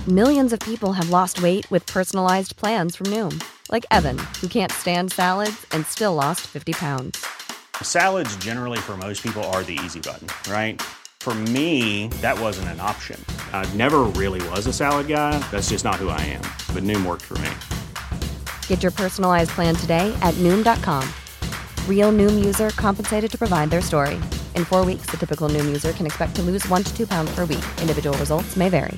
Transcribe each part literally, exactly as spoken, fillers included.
Millions of people have lost weight with personalized plans from Noom. Like Evan, who can't stand salads and still lost fifty pounds. Salads generally for most people are the easy button, right? For me, that wasn't an option. I never really was a salad guy. That's just not who I am. But Noom worked for me. Get your personalized plan today at Noom dot com. Real Noom user compensated to provide their story. In four weeks, the typical Noom user can expect to lose one to two pounds per week. Individual results may vary.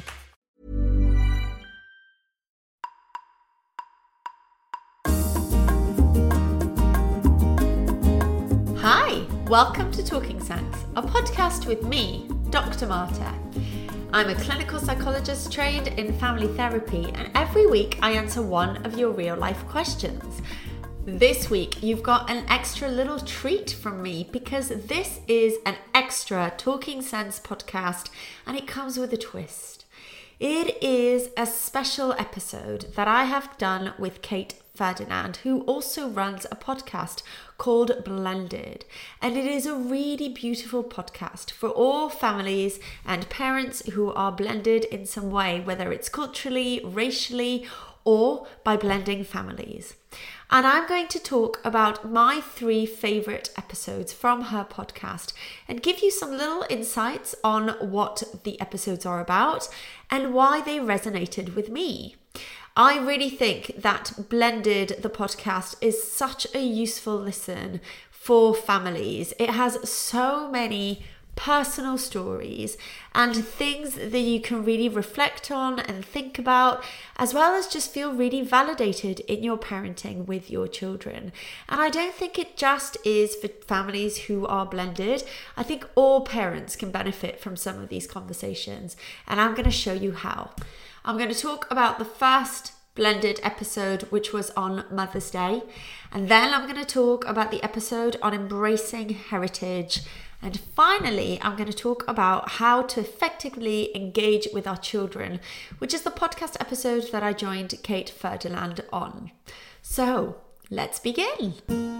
Hi, welcome to Talking Sense, a podcast with me, Doctor Marta. I'm a clinical psychologist trained in family therapy, and every week I answer one of your real-life questions. This week, you've got an extra little treat from me because this is an extra Talking Sense podcast and it comes with a twist. It is a special episode that I have done with Kate Ferdinand, who also runs a podcast called Blended. And it is a really beautiful podcast for all families and parents who are blended in some way, whether it's culturally, racially, or by blending families. And I'm going to talk about my three favorite episodes from her podcast and give you some little insights on what the episodes are about and why they resonated with me. I really think that Blended, the podcast, is such a useful listen for families. It has so many personal stories and things that you can really reflect on and think about, as well as just feel really validated in your parenting with your children. And I don't think it just is for families who are blended. I think all parents can benefit from some of these conversations, and I'm going to show you how. I'm going to talk about the first Blended episode, which was on Mother's Day, and then I'm going to talk about the episode on embracing heritage. And finally, I'm going to talk about how to effectively engage with our children, which is the podcast episode that I joined Kate Ferdinand on. So let's begin.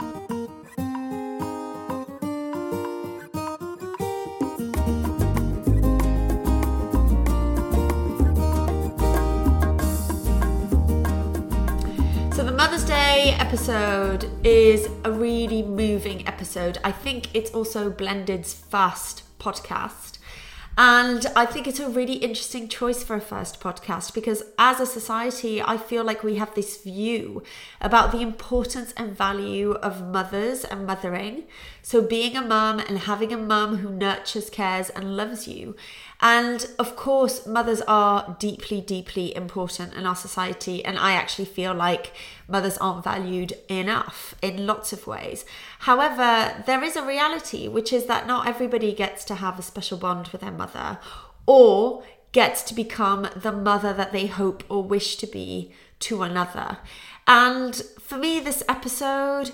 So the Mother's Day episode is a really moving episode. I think it's also Blended's first podcast. And I think it's a really interesting choice for a first podcast because as a society, I feel like we have this view about the importance and value of mothers and mothering. So being a mum and having a mum who nurtures, cares and loves you. And of course, mothers are deeply, deeply important in our society. And I actually feel like mothers aren't valued enough in lots of ways. However, there is a reality, which is that not everybody gets to have a special bond with their mother or gets to become the mother that they hope or wish to be to another. And for me, this episode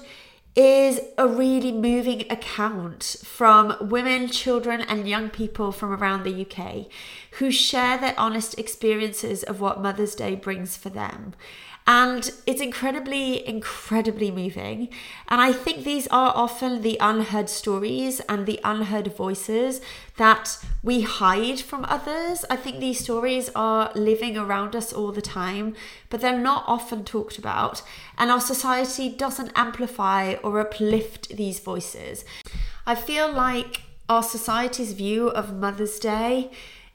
is a really moving account from women, children and young people from around the U K who share their honest experiences of what Mother's Day brings for them. And it's incredibly, incredibly moving. And I think these are often the unheard stories and the unheard voices that we hide from others. I think these stories are living around us all the time, but they're not often talked about. And our society doesn't amplify or uplift these voices. I feel like our society's view of Mother's Day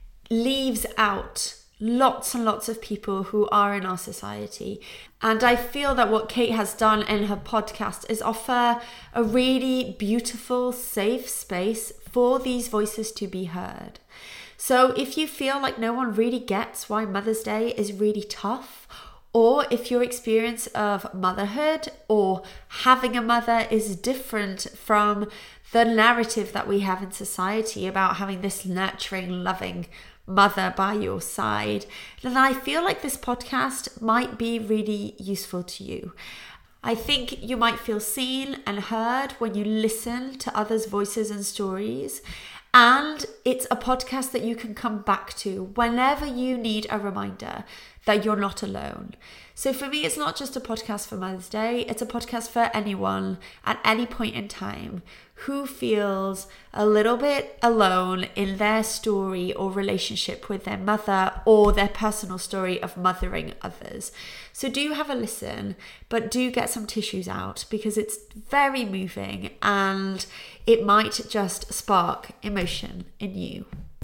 leaves out lots and lots of people who are in our society. And I feel that what Kate has done in her podcast is offer a really beautiful, safe space for these voices to be heard. So if you feel like no one really gets why Mother's Day is really tough, or if your experience of motherhood or having a mother is different from the narrative that we have in society about having this nurturing, loving mother by your side, then I feel like this podcast might be really useful to you. I think you might feel seen and heard when you listen to others' voices and stories. And it's a podcast that you can come back to whenever you need a reminder that you're not alone. So for me, it's not just a podcast for Mother's Day, it's a podcast for anyone at any point in time who feels a little bit alone in their story or relationship with their mother or their personal story of mothering others. So do have a listen, but do get some tissues out because it's very moving and it might just spark emotion in you.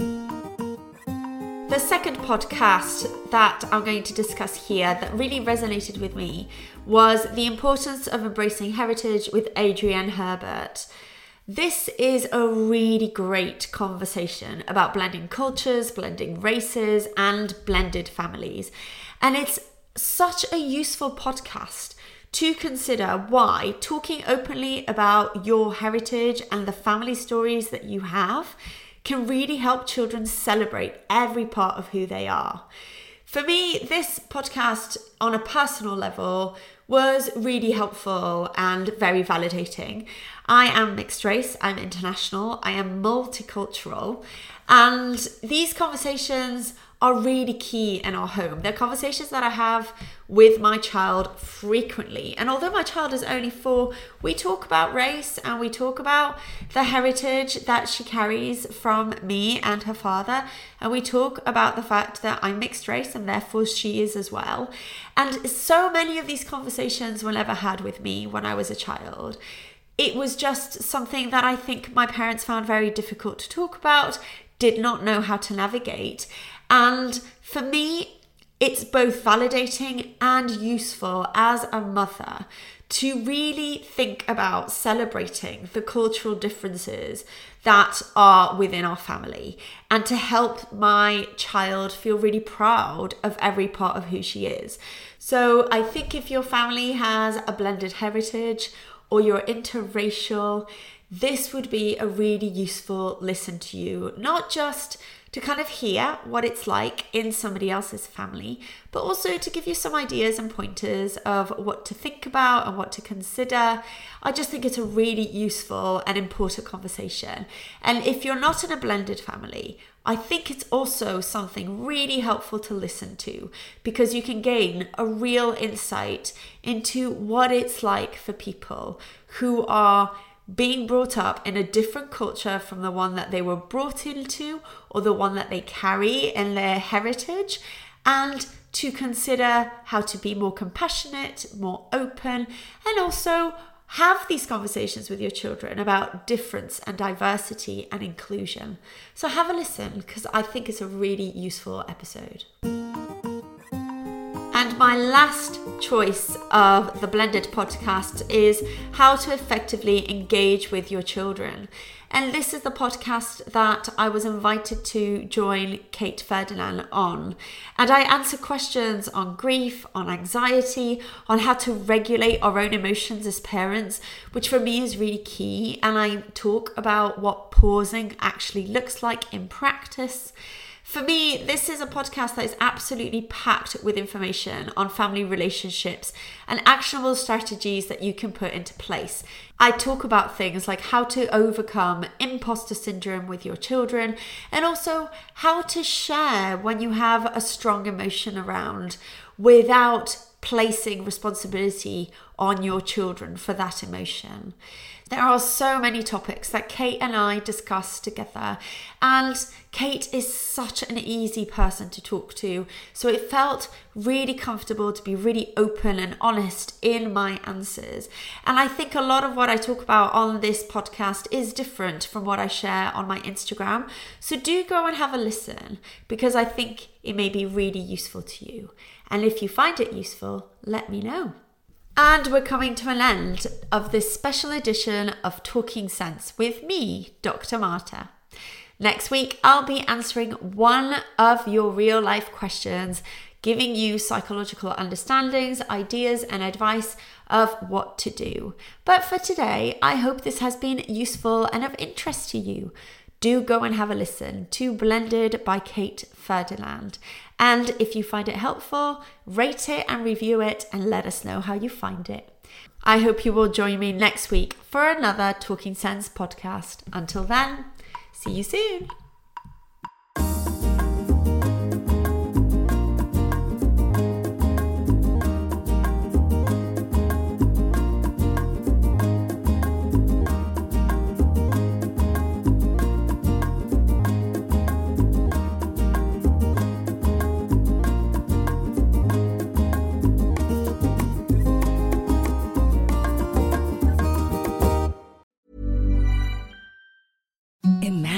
The second podcast that I'm going to discuss here that really resonated with me was the importance of embracing heritage with Adrienne Herbert. This is a really great conversation about blending cultures, blending races, and blended families. And it's such a useful podcast to consider why talking openly about your heritage and the family stories that you have can really help children celebrate every part of who they are. For me, this podcast on a personal level was really helpful and very validating. I am mixed race, I'm international, I am multicultural, and these conversations are really key in our home. They're conversations that I have with my child frequently. And although my child is only four, we talk about race and we talk about the heritage that she carries from me and her father. And we talk about the fact that I'm mixed race and therefore she is as well. And so many of these conversations were never had with me when I was a child. It was just something that I think my parents found very difficult to talk about, did not know how to navigate. And for me, it's both validating and useful as a mother to really think about celebrating the cultural differences that are within our family and to help my child feel really proud of every part of who she is. So I think if your family has a blended heritage or you're interracial, this would be a really useful listen to you, not just to kind of hear what it's like in somebody else's family, but also to give you some ideas and pointers of what to think about and what to consider. I just think it's a really useful and important conversation. And if you're not in a blended family, I think it's also something really helpful to listen to because you can gain a real insight into what it's like for people who are being brought up in a different culture from the one that they were brought into or the one that they carry in their heritage, and to consider how to be more compassionate, more open, and also have these conversations with your children about difference and diversity and inclusion. So have a listen because I think it's a really useful episode. And my last choice of the blended podcast is how to effectively engage with your children. And this is the podcast that I was invited to join Kate Ferdinand on. And I answer questions on grief, on anxiety, on how to regulate our own emotions as parents, which for me is really key. And I talk about what pausing actually looks like in practice. For me, this is a podcast that is absolutely packed with information on family relationships and actionable strategies that you can put into place. I talk about things like how to overcome imposter syndrome with your children and also how to share when you have a strong emotion around without placing responsibility on your children for that emotion. There are so many topics that Kate and I discuss together, and Kate is such an easy person to talk to, so it felt really comfortable to be really open and honest in my answers. And I think a lot of what I talk about on this podcast is different from what I share on my Instagram, so do go and have a listen because I think it may be really useful to you. And if you find it useful, let me know. And we're coming to an end of this special edition of Talking Sense with me, Doctor Marta. Next week, I'll be answering one of your real life questions, giving you psychological understandings, ideas, and advice of what to do. But for today, I hope this has been useful and of interest to you. Do go and have a listen to Blended by Kate Ferdinand. And if you find it helpful, rate it and review it and let us know how you find it. I hope you will join me next week for another Talking Sense podcast. Until then, see you soon.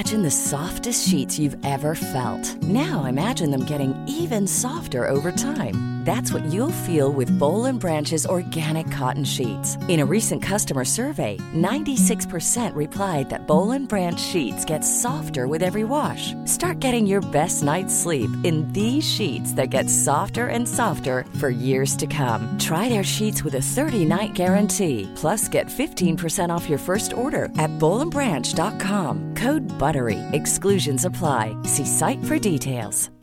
imagine the softest sheets you've ever felt. Now imagine them getting even softer over time. That's what you'll feel with Boll and Branch's organic cotton sheets. In a recent customer survey, ninety-six percent replied that Boll and Branch sheets get softer with every wash. Start getting your best night's sleep in these sheets that get softer and softer for years to come. Try their sheets with a thirty-night guarantee. Plus, get fifteen percent off your first order at boll and branch dot com. Code BUTTERY. Exclusions apply. See site for details.